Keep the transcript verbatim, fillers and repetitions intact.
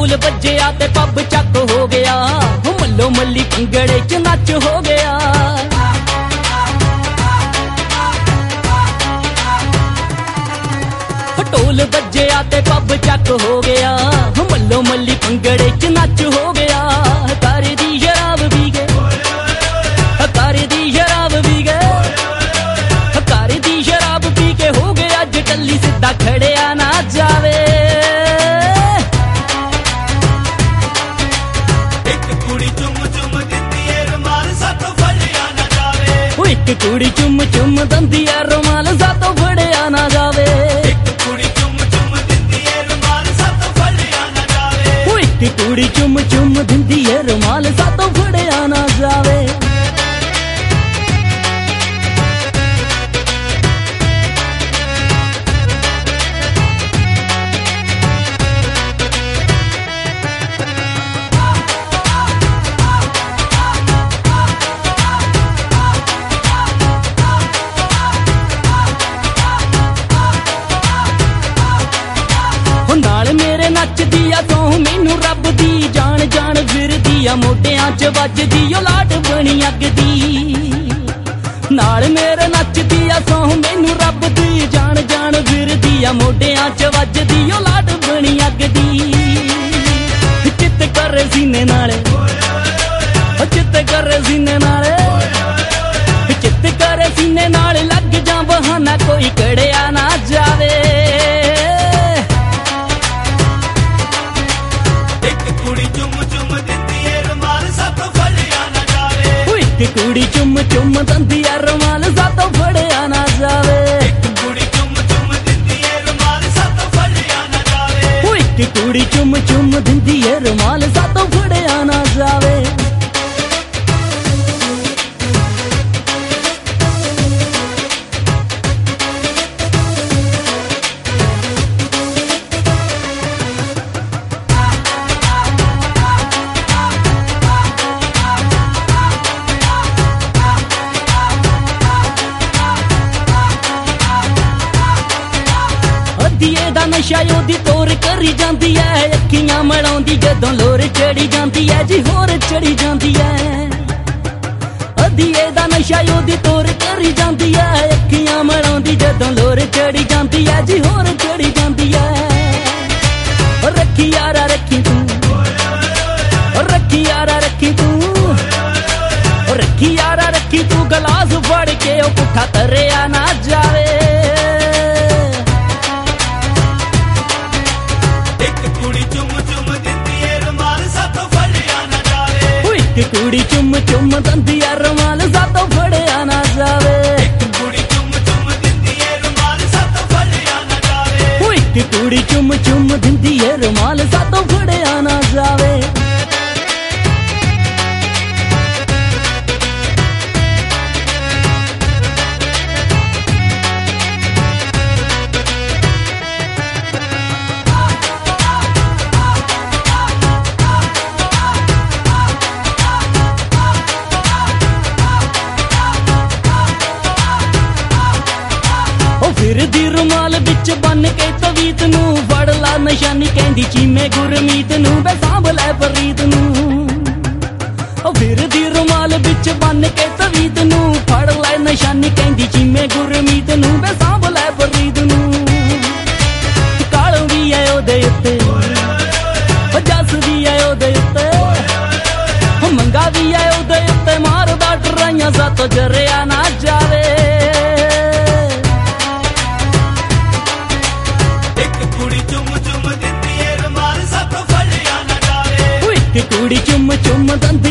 ਢੋਲ ਵੱਜਿਆ ਤੇ ਪੱਬ ਚੱਕ ਹੋ ਗਿਆ, ਮੱਲੋ ਮੱਲੀ ਭੰਗੜੇ ਚ ਨੱਚ ਹੋ ਗਿਆ। ਢੋਲ ਵੱਜਿਆ ਤੇ ਪੱਬ ਚੱਕ ਹੋ ਗਿਆ, ਮੱਲੋ ਮੱਲੀ ਭੰਗੜੇ ਚ ਨੱਚ ਹੋ ਗਿਆ। ਤਾਰੇ ਦੀ ਸ਼ਰਾਬ ਪੀ ਕੇ, ਤਾਰੇ ਦੀ ਸ਼ਰਾਬ ਪੀ ਕੇ, ਤਾਰੇ ਦੀ ਸ਼ਰਾਬ ਪੀ ਕੇ ਹੋ ਗਿਆ ਅੱਜ ਟੱਲੀ, ਸਿੱਧਾ ਖੜਿਆ ਨਾ ਜਾਵੇ। ਇੱਕ ਕੁੜੀ ਚੁੰਮ ਚੁੰਮ ਦਿੰਦੀ ਏ ਰੁਮਾਲ ਸਾਥੋਂ ਫੜਿਆ ਨਾ ਜਾਵੇ। ਉਹ ਇੱਕ ਕੁੜੀ ਚੁੰਮ ਚੁੰਮ ਦਿੰਦੀ ਏ ਰੁਮਾਲ ਸਾਥੋਂ ਫੜਿਆ ਨਾ ਜਾਵੇ। ਇੱਕ ਕੁੜੀ ਚੁੰਮ ਚੁੰਮ ਦਿੰਦੀ ਏ ਰੁਮਾਲ ਸਾਥੋਂ ਫੜਿਆ ਨਾ ਜਾਵੇ। ਉਹ ਇੱਕ ਕੁੜੀ ਚੁੰਮ ਚੁੰਮ ਦਿੰਦੀ ਏ ਰੁਮਾਲ ਸਾਥੋਂ ਫੜਿਆ ਨਾ ਜਾਵੇ। ਨਾਲ ਮੇਰੇ ਨੱਚਦੀ ਆ ਤੂੰ ਮੈਨੂੰ ਰੱਬ ਦੀ ਜਾਣ ਜਾਣ ਫਿਰਦੀ ਆ, ਮੋਢਿਆਂ ਚ ਵੱਜਦੀ ਓ ਲਾਟ ਬਣੀ ਅੱਗ ਦੀ। ਨਾਲ ਮੇਰੇ ਨੱਚਦੀ ਆ ਤੂੰ ਮੈਨੂੰ ਰੱਬ ਦੀ ਜਾਣ ਜਾਣ ਫਿਰਦੀ ਆ, ਮੋਢਿਆਂ ਚ ਵੱਜਦੀ ਓ ਲਾਟ ਬਣੀ ਅੱਗ ਦੀ। ਚਿੱਤ ਕਰ ਸੀਨੇ ਨਾਲੇ, ਚਿੱਤ ਕਰ ਸੀਨੇ ਨਾਲੇ, ਚਿੱਤ ਕਰ ਸੀਨੇ ਨਾਲ ਲੱਗ ਜਾ ਬਹਾਨਾ ਕੋਈ ਕੜਿਆ ਨਾ ਜਾਵੇ। ਇੱਕ ਕੁੜੀ ਚੁੰਮ ਚੁੰਮ ਦਿੰਦੀ ਏ ਰੁਮਾਲ ਸਾਥੋਂ ਫੜਿਆ ਨਾ ਜਾਵੇ। ਇੱਕ ਕੁੜੀ ਚੁੰਮ ਚੁੰਮ ਦਿੰਦੀ ਏ ਰੁਮਾਲ ਸਾਥੋਂ ਫੜਿਆ ਨਾ ਜਾਵੇ। ਉਹ ਇੱਕ ਕੁੜੀ ਚੁੰਮ ਚੁੰਮ ਦਿੰਦੀ ਏ ਰੁਮਾਲ ਸਾਥੋਂ ਫੜਿਆ ਨਾ ਜਾਵੇ। ਦੀਏ ਦਾ ਨਸ਼ਾ ਉਹਦੀ ਤੋਰ ਕਰੀ ਜਾਂਦੀ ਐ, ਅੱਖੀਆਂ ਮਲਾਉਂਦੀ ਜਦੋਂ ਲੋਰ ਚੜੀ ਜਾਂਦੀ ਐ ਜੀ, ਹੋਰ ਚੜੀ ਜਾਂਦੀ ਐ। ਦੀਏ ਦਾ ਨਸ਼ਾ ਉਹਦੀ ਤੋਰ ਕਰੀ ਜਾਂਦੀ ਐ, ਅੱਖੀਆਂ ਮਲਾਉਂਦੀ ਜਦੋਂ ਲੋਰ ਚੜੀ ਜਾਂਦੀ ਐ ਜੀ, ਹੋਰ ਚੜੀ ਜਾਂਦੀ ਐ। ਰੱਖੀ ਯਾਰਾ ਰੱਖੀ ਤੂੰ, ਰੱਖੀ ਯਾਰਾ ਰੱਖੀ ਤੂੰ, ਰੱਖੀ ਯਾਰਾ ਰੱਖੀ ਤੂੰ, ਗਲਾਸ ਫੜ ਕੇ ਉਹ ਪੁੱਠਾ ਤਰਿਆ ਨਾ ਜਾਵੇ। ਇੱਕ ਕੁੜੀ ਚੁੰਮ ਚੁੰਮ ਦਿੰਦੀ ਏ ਰੁਮਾਲ ਸਾਥੋਂ ਫੜਿਆ ਨਾ ਜਾਵੇ। ਇੱਕ ਕੁੜੀ ਚੁੰਮ ਚੁੰਮ ਦਿੰਦੀ ਏ ਰੁਮਾਲ ਸਾਥੋਂ ਫੜਿਆ ਨਾ ਜਾਵੇ। ਉਹ ਇੱਕ ਕੁੜੀ ਚੁੰਮ ਚੁੰਮ ਦਿੰਦੀ ਏ ਰੁਮਾਲ ਸਾਥੋਂ ਫੜਿਆ ਨਾ ਜਾਵੇ। ਫਿਰਦੀ ਰੁਮਾਲ ਵਿੱਚ ਬੰਨ ਕੇ ਤਵੀਤ ਨੂੰ, ਫੜ ਲਾ ਨਿਸ਼ਾਨੀ ਕਹਿੰਦੀ ਚੀਮੇ ਗੁਰਮੀਤ ਨੂੰ, ਬੇ ਸਾਂਭ ਲੈ ਫਰੀਦ ਨੂੰ। ਉਹ ਫਿਰਦੀ ਰੁਮਾਲ ਵਿੱਚ ਬੰਨ ਕੇ ਤਵੀਤ ਨੂੰ, ਫੜ ਲੈ ਨਿਸ਼ਾਨੀ ਕਹਿੰਦੀ ਚੀਮੇ ਗੁਰਮੀਤ ਨੂੰ, ਬੇ ਸਾਂਭ ਲੈ ਫਰੀਦ ਨੂੰ। ਕਾਲ ਵੀ ਐ ਉਹਦੇ ਉੱਤੇ, ਜੱਸ ਵੀ ਐ ਉਹਦੇ ਉੱਤੇ, ਮੰਗਾ ਵੀ ਐ ਉਹਦੇ ਉੱਤੇ, ਮਾਰਦਾ ਟਰਾਈਆਂ ਸਾਥੋਂ ਜਰਿਆ ਨਾ ਜਾਵੇ। ਇੱਕ ਕੁੜੀ ਚੁੰਮ ਚੁੰਮ ਦਿੰਦੀ